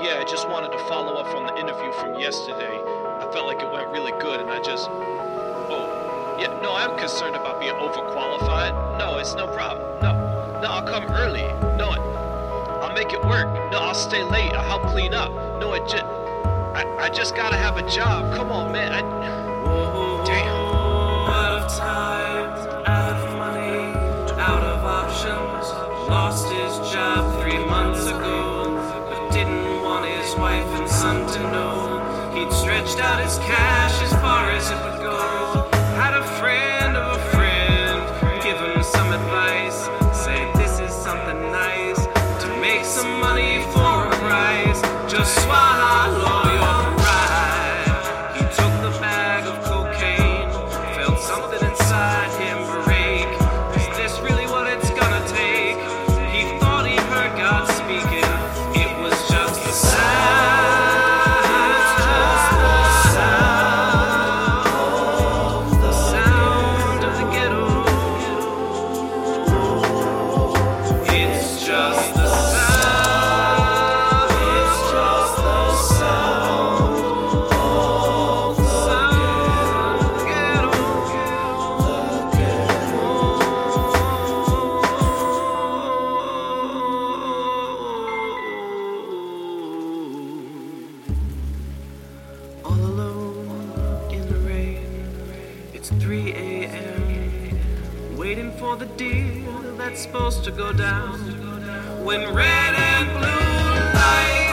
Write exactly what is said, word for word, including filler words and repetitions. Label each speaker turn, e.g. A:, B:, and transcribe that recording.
A: yeah, I just wanted to follow up from the interview from yesterday. I felt like it went really good, and I just... Oh, yeah, no, I'm concerned about being overqualified. No, it's no problem. No, no, I'll come early. No, I'll make it work. No, I'll stay late. I'll help clean up. No, it just... I, I just gotta have a job. Come on, man. I... Damn.
B: Out of time, out of money, out of options. Lost his job three months ago, but didn't want his wife and son to know. He'd stretched out his cash as far as it would go. Had a friend of a friend give him some advice. Say this is something nice to make some money for a rise. Just swallow your pride. He took the bag of cocaine, felt something inside him break. Is this really what it's gonna take? He thought he heard God speaking. It was just the sound. The sound of the ghetto. It's just the sound. It's just the sound. The sound of the ghetto. All alone in the rain, it's three a.m. waiting for the deal that's supposed to go down when red and blue lights